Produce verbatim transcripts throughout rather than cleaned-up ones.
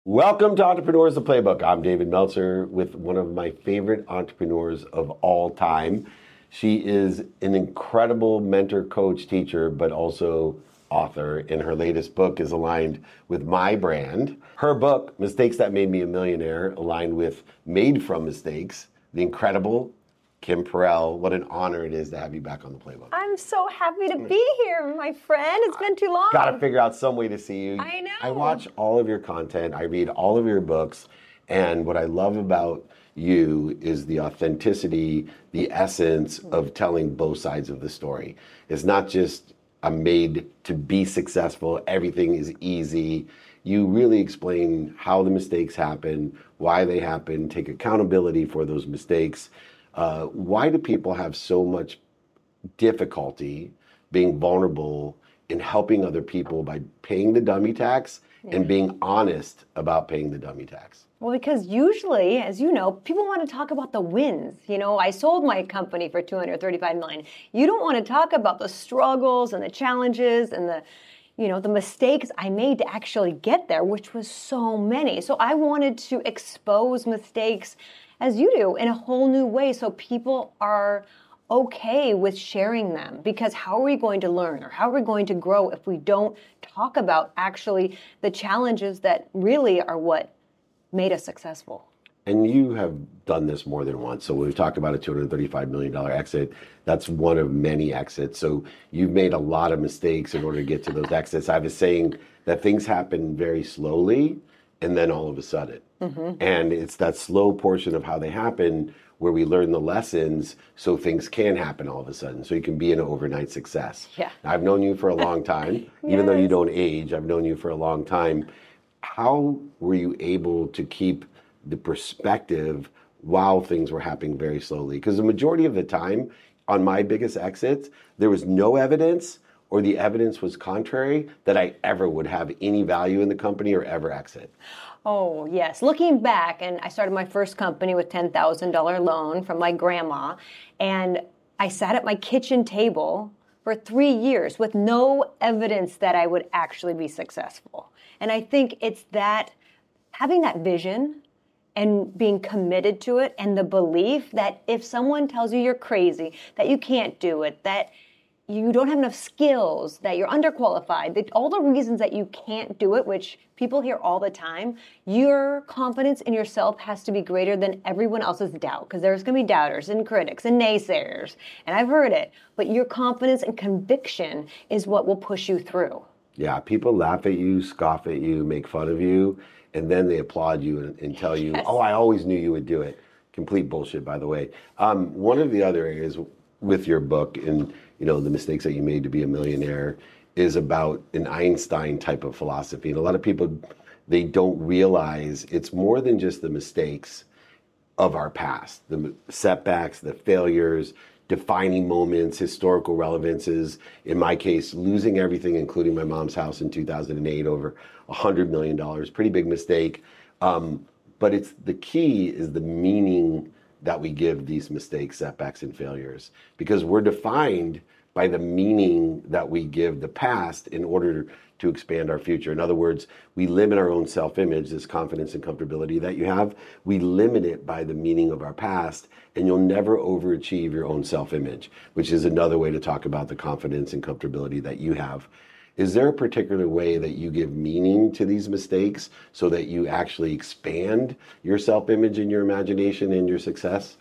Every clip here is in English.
Welcome to Entrepreneurs the Playbook. I'm David Meltzer with one of my favorite entrepreneurs of all time. She is an incredible mentor, coach, teacher, but also author, and her latest book is aligned with my brand. Her book, Mistakes That Made Me a Millionaire, aligned with Made from Mistakes, the incredible Kim Perrell. What an honor it is to have you back on the Playbook. I'm so happy to be here, my friend. It's been too long. Got to figure out some way to see you. I know. I watch all of your content. I read all of your books. And what I love about you is the authenticity, the essence of telling both sides of the story. It's not just I'm made to be successful, everything is easy. You really explain how the mistakes happen, why they happen, take accountability for those mistakes. Uh, why do people have so much difficulty being vulnerable in helping other people by paying the dummy tax yeah. and being honest about paying the dummy tax? Well, because usually, as you know, people want to talk about the wins. You know, I sold my company for two hundred thirty-five million dollars. You don't want to talk about the struggles and the challenges and the, you know, the mistakes I made to actually get there, which was so many. So I wanted to expose mistakes, as you do, in a whole new way so people are okay with sharing them, because how are we going to learn or how are we going to grow if we don't talk about actually the challenges that really are what made us successful? And you have done this more than once. So we've talked about a two hundred thirty-five million dollars exit. That's one of many exits. So you've made a lot of mistakes in order to get to those exits. I was saying that things happen very slowly and then all of a sudden. Mm-hmm. And it's that slow portion of how they happen where we learn the lessons so things can happen all of a sudden. So you can be an overnight success. Yeah. I've known you for a long time, yes. Even though you don't age, I've known you for a long time. How were you able to keep the perspective while things were happening very slowly? Because the majority of the time on my biggest exits, there was no evidence or the evidence was contrary that I ever would have any value in the company or ever exit. Oh, yes. Looking back, and I started my first company with ten thousand dollars loan from my grandma, and I sat at my kitchen table for three years with no evidence that I would actually be successful. And I think it's that, having that vision and being committed to it, and the belief that if someone tells you you're crazy, that you can't do it, that you don't have enough skills, that you're underqualified, that all the reasons that you can't do it, which people hear all the time, your confidence in yourself has to be greater than everyone else's doubt, because there's going to be doubters and critics and naysayers, and I've heard it, but your confidence and conviction is what will push you through. Yeah, people laugh at you, scoff at you, make fun of you, and then they applaud you and, and tell you, yes. Oh, I always knew you would do it. Complete bullshit, by the way. Um, one of the other areas with your book and you know the mistakes that you made to be a millionaire is about an Einstein type of philosophy. And a lot of people, they don't realize it's more than just the mistakes of our past, the setbacks, the failures, defining moments, historical relevances. In my case, losing everything, including my mom's house in two thousand eight, over one hundred million dollars, pretty big mistake. Um, but it's the key is the meaning that we give these mistakes, setbacks, and failures, because we're defined by the meaning that we give the past in order to expand our future. In other words, we limit our own self-image, this confidence and comfortability that you have, we limit it by the meaning of our past, and you'll never overachieve your own self-image, which is another way to talk about the confidence and comfortability that you have. Is there a particular way that you give meaning to these mistakes so that you actually expand your self-image and your imagination and your success?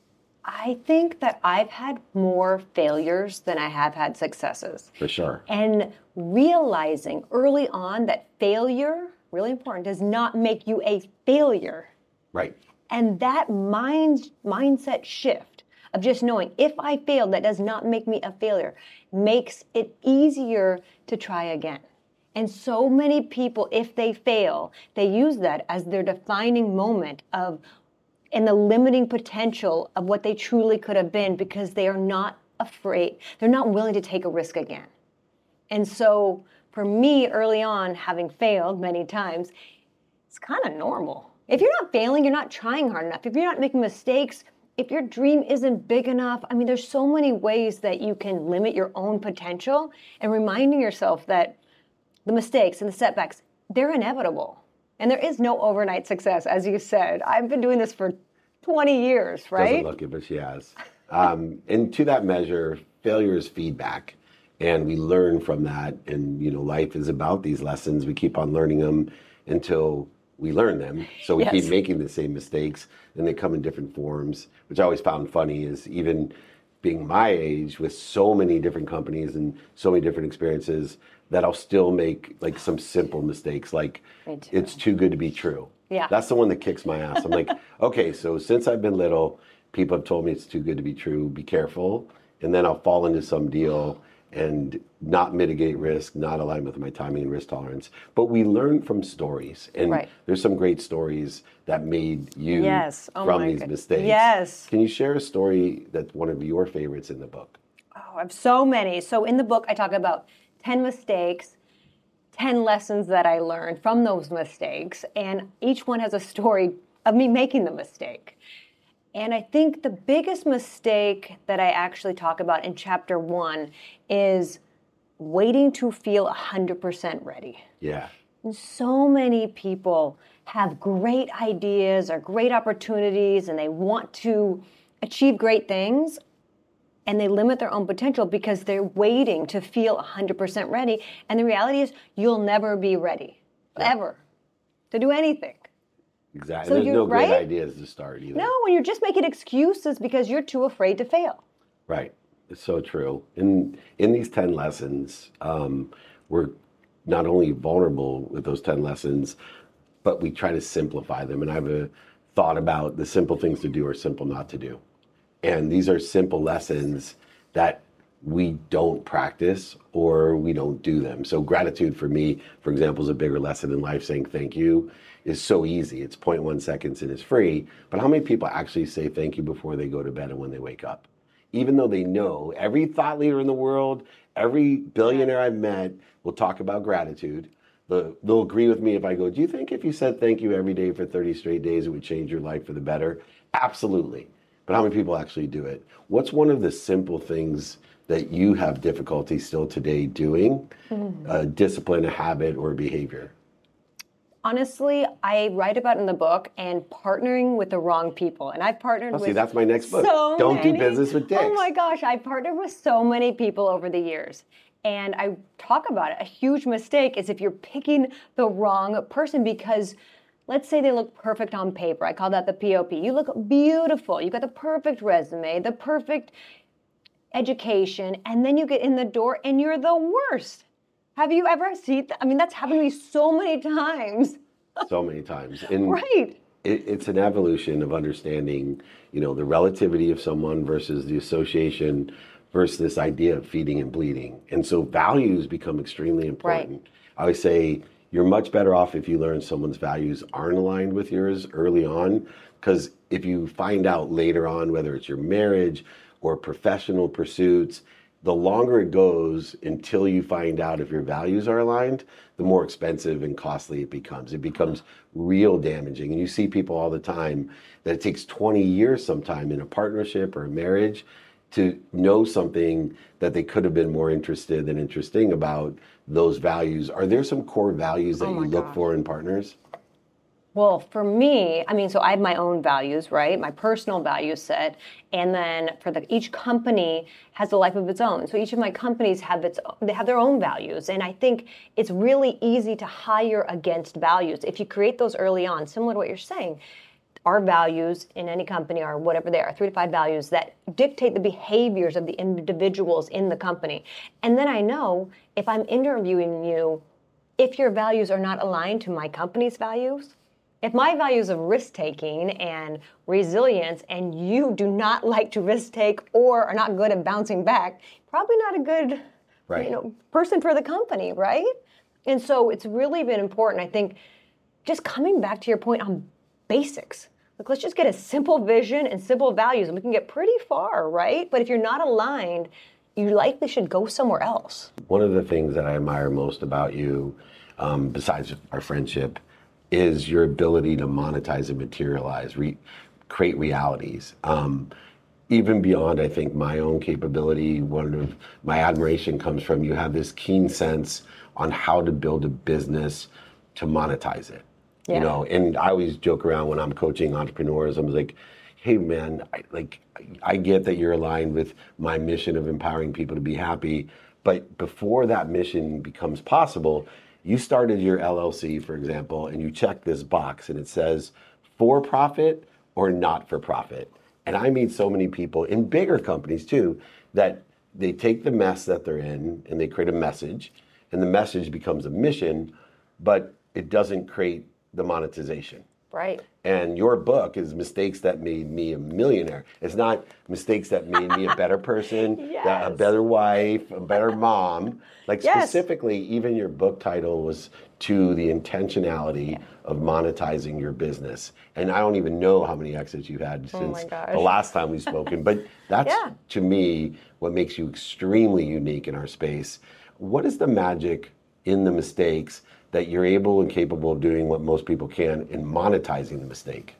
I think that I've had more failures than I have had successes. For sure. And realizing early on that failure, really important, does not make you a failure. Right. And that mind mindset shift of just knowing if I failed, that does not make me a failure, makes it easier to try again. And so many people, if they fail, they use that as their defining moment of and the limiting potential of what they truly could have been, because they are not afraid. They're not willing to take a risk again. And so for me, early on, having failed many times, it's kind of normal. If you're not failing, you're not trying hard enough. If you're not making mistakes, if your dream isn't big enough, I mean, there's so many ways that you can limit your own potential, and reminding yourself that the mistakes and the setbacks, they're inevitable. And there is no overnight success, as you said. I've been doing this for twenty years, right? Doesn't look it, but she has. Um, and to that measure, failure is feedback. And we learn from that. And, you know, life is about these lessons. We keep on learning them until we learn them. So we Yes. keep making the same mistakes, and they come in different forms, which I always found funny is even being my age with so many different companies and so many different experiences that I'll still make like some simple mistakes. Like Me too. it's too good to be true. Yeah. That's the one that kicks my ass. I'm like, okay, so since I've been little, people have told me it's too good to be true, be careful. And then I'll fall into some deal and not mitigate risk, not align with my timing and risk tolerance. But we learn from stories. And Right. there's some great stories that made you Yes. Oh from my these God. mistakes. Yes. Can you share a story that's one of your favorites in the book? Oh, I have so many. So in the book, I talk about ten mistakes, ten lessons that I learned from those mistakes, and each one has a story of me making the mistake. And I think the biggest mistake that I actually talk about in chapter one is waiting to feel one hundred percent ready. Yeah. And so many people have great ideas or great opportunities and they want to achieve great things, and they limit their own potential because they're waiting to feel one hundred percent ready. And the reality is you'll never be ready, Yeah. ever, to do anything. Exactly. So There's you're no great right? ideas to start either. No, when you're just making excuses because you're too afraid to fail. Right. It's so true. In in these ten lessons, um, we're not only vulnerable with those ten lessons, but we try to simplify them. And I have a thought about the simple things to do or simple not to do. And these are simple lessons that we don't practice or we don't do them. So gratitude for me, for example, is a bigger lesson in life. Saying thank you is so easy. It's zero point one seconds and it's free. But how many people actually say thank you before they go to bed and when they wake up? Even though they know every thought leader in the world, every billionaire I've met will talk about gratitude. The, they'll agree with me if I go, do you think if you said thank you every day for thirty straight days, it would change your life for the better? Absolutely. But how many people actually do it? What's one of the simple things that you have difficulty still today doing? Mm-hmm. A discipline, a habit, or a behavior? Honestly, I write about in the book and partnering with the wrong people. And I've partnered Oh, with see, that's my next book. so Don't many, do business with dicks. Oh my gosh, I've partnered with so many people over the years. And I talk about it. A huge mistake is if you're picking the wrong person because let's say they look perfect on paper. I call that the P O P. You look beautiful. You got the perfect resume, the perfect education, and then you get in the door and you're the worst. Have you ever seen that? I mean, that's happened to me so many times. So many times. And right. It, it's an evolution of understanding, you know, the relativity of someone versus the association versus this idea of feeding and bleeding. And so values become extremely important. Right. I always say you're much better off if you learn someone's values aren't aligned with yours early on, because if you find out later on, whether it's your marriage or professional pursuits, the longer it goes until you find out if your values are aligned, the more expensive and costly it becomes. It becomes real damaging. And you see people all the time that it takes twenty years sometime in a partnership or a marriage to know something that they could have been more interested and interesting about those values. Are there some core values that Oh you my look gosh. for in partners? Well, for me, I mean, so I have my own values, right? My personal value set. And then for the each company has a life of its own. So each of my companies have its they have their own values. And I think it's really easy to hire against values. If you create those early on, similar to what you're saying, our values in any company are whatever they are, three to five values that dictate the behaviors of the individuals in the company. And then I know if I'm interviewing you, if your values are not aligned to my company's values, if my values of risk-taking and resilience and you do not like to risk-take or are not good at bouncing back, probably not a good Right. you know, person for the company, right? And so it's really been important, I think, just coming back to your point on basics. Like, let's just get a simple vision and simple values and we can get pretty far, right? But if you're not aligned, you likely should go somewhere else. One of the things that I admire most about you, um, besides our friendship, is your ability to monetize and materialize, re- create realities. Um, even beyond, I think, my own capability, one of my admiration comes from you have this keen sense on how to build a business to monetize it. Yeah. You know, and I always joke around when I'm coaching entrepreneurs. I'm like, hey man, I, like I get that you're aligned with my mission of empowering people to be happy, but before that mission becomes possible, you started your L L C, for example, and you check this box and it says for profit or not for profit. And I meet so many people in bigger companies too that they take the mess that they're in and they create a message, and the message becomes a mission, but it doesn't create the monetization. Right. And your book is Mistakes That Made Me a Millionaire. It's not mistakes that made me a better person, Yes. that- a better wife, a better mom. Like Yes. specifically, even your book title was to the intentionality yeah. of monetizing your business. And I don't even know how many exits you've had oh since the last time we've spoken. But that's, yeah. to me, what makes you extremely unique in our space. What is the magic in the mistakes that you're able and capable of doing what most people can in monetizing the mistake?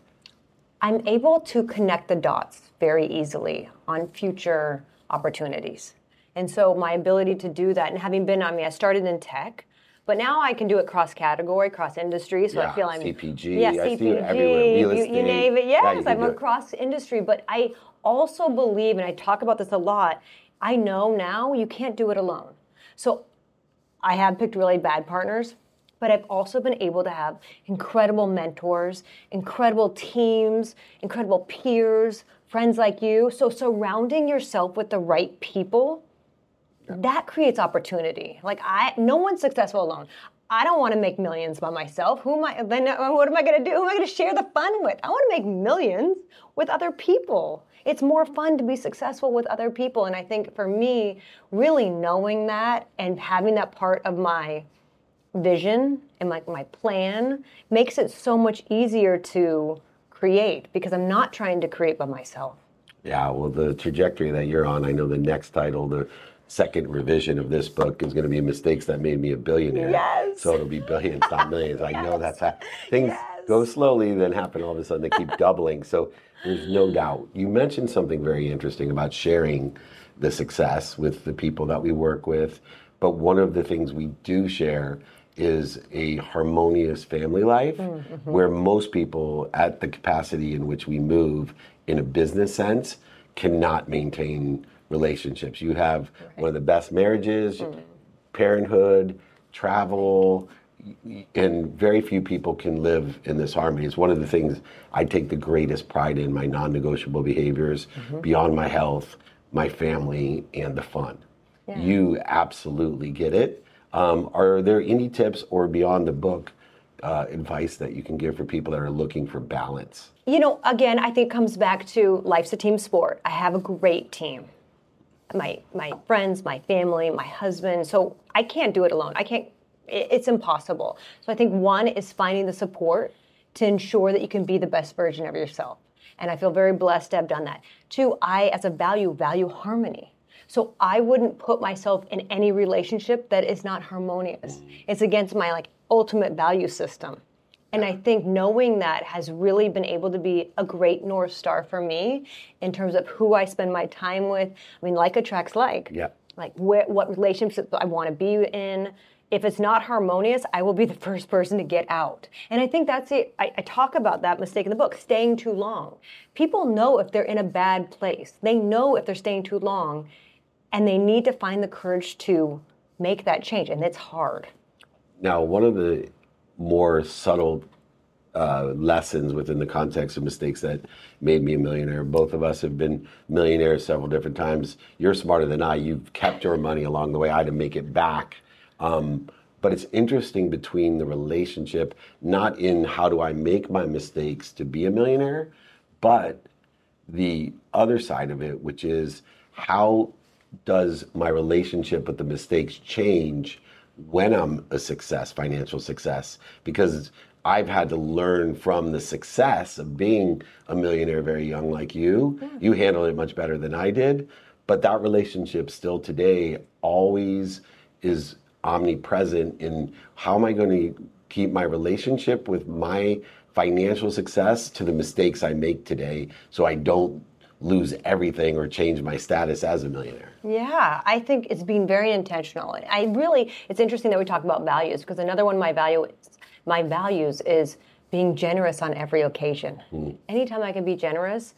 I'm able to connect the dots very easily on future opportunities. And so my ability to do that, and having been, I mean, I started in tech, but now I can do it cross-category, cross-industry, so yeah, I feel I'm... C P G, yeah, I C P G, see it everywhere, real you, estate. you name it. Yes, yeah, I'm across industry, but I also believe, and I talk about this a lot, I know now you can't do it alone. So I have picked really bad partners, but I've also been able to have incredible mentors, incredible teams, incredible peers, friends like you. So surrounding yourself with the right people, yeah. that creates opportunity. Like I, no one's successful alone. I don't want to make millions by myself. Who am I? Then what am I going to do? Who am I going to share the fun with? I want to make millions with other people. It's more fun to be successful with other people. And I think for me, really knowing that and having that part of my vision and like my, my plan makes it so much easier to create because I'm not trying to create by myself. Yeah, well, the trajectory that you're on, I know the next title, the second revision of this book is going to be Mistakes That Made Me a Billionaire. Yes. So it'll be billions, not millions. I yes. know that's how things yes. go slowly, then happen all of a sudden, they keep doubling. So there's no doubt. You mentioned something very interesting about sharing the success with the people that we work with. But one of the things we do share is a harmonious family life mm-hmm. where most people at the capacity in which we move in a business sense cannot maintain relationships. You have right. one of the best marriages, mm-hmm. parenthood, travel, and very few people can live in this harmony. It's one of the things I take the greatest pride in, my non-negotiable behaviors, mm-hmm. beyond my health, my family, and the fun. Yeah. You absolutely get it. Um, are there any tips or beyond the book uh, advice that you can give for people that are looking for balance? You know, again, I think it comes back to life's a team sport. I have a great team. My my friends, my family, my husband. So I can't do it alone. I can't, it's impossible. So I think one is finding the support to ensure that you can be the best version of yourself. And I feel very blessed to have done that. Two, I, as a value, value harmony. So I wouldn't put myself in any relationship that is not harmonious. It's against my like ultimate value system. And I think knowing that has really been able to be a great North Star for me in terms of who I spend my time with. I mean, like attracts like. Yeah. Like where, what relationships I want to be in. If it's not harmonious, I will be the first person to get out. And I think that's it. I, I talk about that mistake in the book, staying too long. People know if they're in a bad place. They know if they're staying too long. And they need to find the courage to make that change, and it's hard. Now, one of the more subtle uh, lessons within the context of Mistakes That Made Me a Millionaire, both of us have been millionaires several different times. You're smarter than I. You've kept your money along the way. I had to make it back. Um, but it's interesting between the relationship, not in how do I make my mistakes to be a millionaire, but the other side of it, which is how does my relationship with the mistakes change when I'm a success, financial success? Because I've had to learn from the success of being a millionaire very young like you. Yeah. You handled it much better than I did. But that relationship still today always is omnipresent in how am I going to keep my relationship with my financial success to the mistakes I make today so I don't lose everything or change my status as a millionaire. Yeah, I think it's being very intentional. I really, it's interesting that we talk about values because another one of my value, my values is being generous on every occasion. Mm. Anytime I can be generous,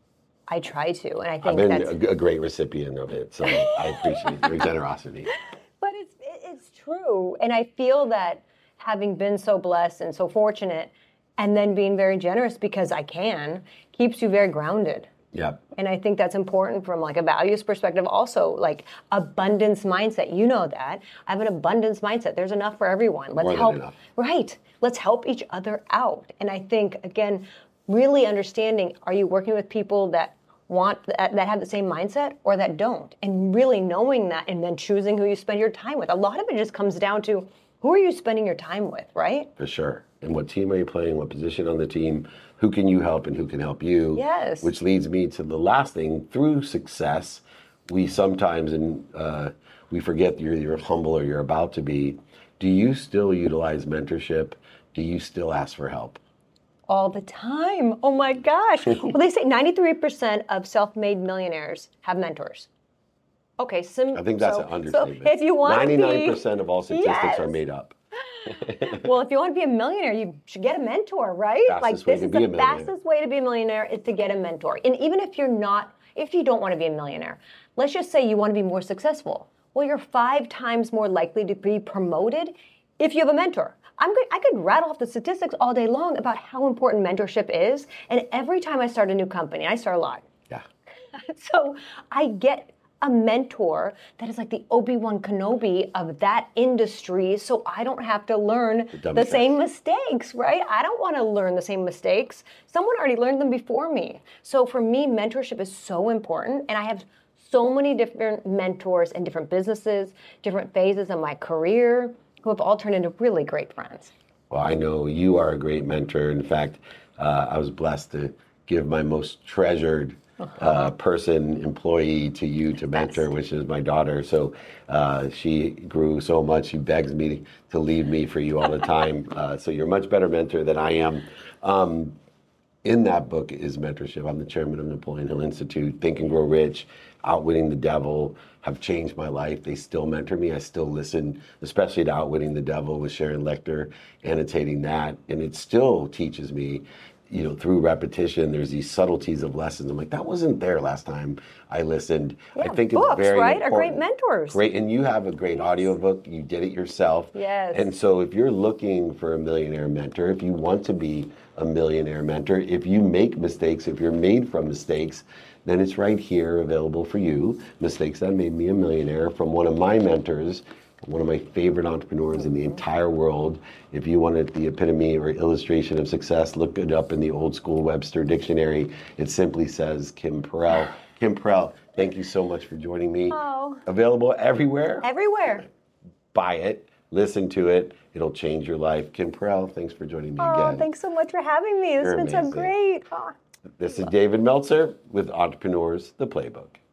I try to, and I think I've been that's a, a great recipient of it, so I appreciate your generosity. But it's it's true, and I feel that having been so blessed and so fortunate, and then being very generous because I can, keeps you very grounded. Yep. And I think that's important from like a values perspective. Also, like abundance mindset. You know that I have an abundance mindset. There's enough for everyone. Let's More than help. enough. Right. Let's help each other out. And I think again, really understanding: are you working with people that want that, that have the same mindset or that don't? And really knowing that, and then choosing who you spend your time with. A lot of it just comes down to who are you spending your time with, right? For sure. And what team are you playing? What position on the team? Who can you help and who can help you? Yes. Which leads me to the last thing. Through success, we sometimes and uh, we forget you're, you're humble or you're about to be. Do you still utilize mentorship? Do you still ask for help? All the time. Oh my gosh. Well, they say ninety-three percent of self-made millionaires have mentors. Okay, sim- I think that's so, an understatement. So if you want to be, ninety-nine percent of all statistics yes. are made up. Well, if you want to be a millionaire, you should get a mentor, right? Fastest like way this to is be the a millionaire. fastest way to be a millionaire is to get a mentor. And even if you're not, if you don't want to be a millionaire, let's just say you want to be more successful. Well, you're five times more likely to be promoted if you have a mentor. I'm good, I could rattle off the statistics all day long about how important mentorship is. And every time I start a new company, I start a lot. Yeah. So I get a mentor that is like the Obi-Wan Kenobi of that industry, so I don't have to learn the, the same mistakes, right? I don't want to learn the same mistakes. Someone already learned them before me. So for me, mentorship is so important, and I have so many different mentors in different businesses, different phases of my career, who have all turned into really great friends. Well, I know you are a great mentor. In fact, uh, I was blessed to give my most treasured uh, person, employee to you to mentor, which is my daughter. So uh, she grew so much, she begs me to, to leave me for you all the time. Uh, so you're a much better mentor than I am. Um, in that book is mentorship. I'm the chairman of Napoleon Hill Institute. Think and Grow Rich, Outwitting the Devil have changed my life. They still mentor me. I still listen, especially to Outwitting the Devil with Sharon Lechter, annotating that. And it still teaches me, you know, through repetition, there's these subtleties of lessons. I'm like, that wasn't there last time I listened. Yeah, I think books, it's very right? important. Are great mentors. Great, and you have a great audiobook. You did it yourself. Yes. And so if you're looking for a millionaire mentor, if you want to be a millionaire mentor, if you make mistakes, if you're made from mistakes, then it's right here available for you. Mistakes That Made Me a Millionaire, from one of my mentors, one of my favorite entrepreneurs in the entire world. If you wanted the epitome or illustration of success, look it up in the old school Webster dictionary. It simply says Kim Perell. Kim Perell, thank you so much for joining me. Oh. Available everywhere. Everywhere. Buy it, listen to it. It'll change your life. Kim Perell, thanks for joining me Oh, again. thanks so much for having me. This You're has been amazing. so great. Oh. This is David Meltzer with Entrepreneurs, the Playbook.